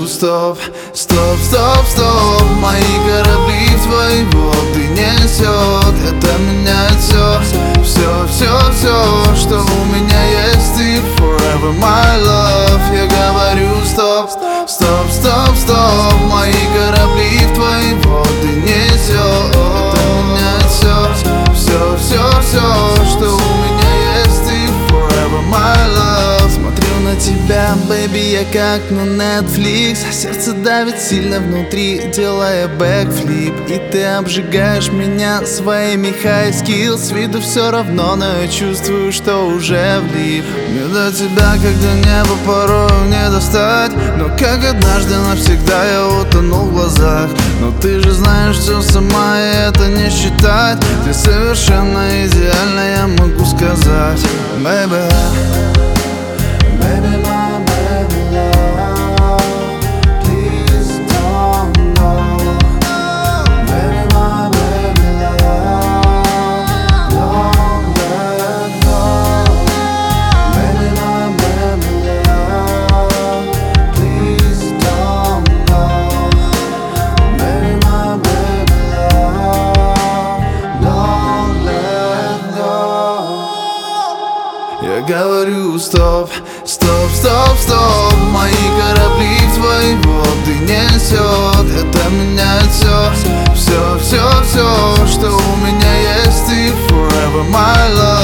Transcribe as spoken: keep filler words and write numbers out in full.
говорю стоп, стоп, стоп, стоп. Мои корабли в твои воды несет. Это меняет все, все, все, все, что у меня есть. Ты forever my love. Я говорю стоп, стоп, стоп, стоп. Мои корабли в твои воды несет. Это меняет все, все, все, все, что у меня есть. Ты forever my love. Смотрю на тебя, baby, я как на Netflix. Сердце давит сильно внутри, делая бэкфлип. И ты обжигаешь меня своими high skills. С виду все равно, но я чувствую, что уже влип. Мне до тебя, когда небо порою не достать. Но как однажды навсегда я утонул в глазах. Но ты же знаешь все сама, и это не считать. Ты совершенно идеальна, я могу сказать, baby. Baby, my baby love, please don't go. Baby, my baby love, don't let go. Baby, my baby love, please don't go. Baby, my baby love, don't let go. Я говорю стоп, стоп, стоп, стоп. Мои корабли в твои воды несет. Это меняет все, все, все, все, что у меня есть. Ты forever my love.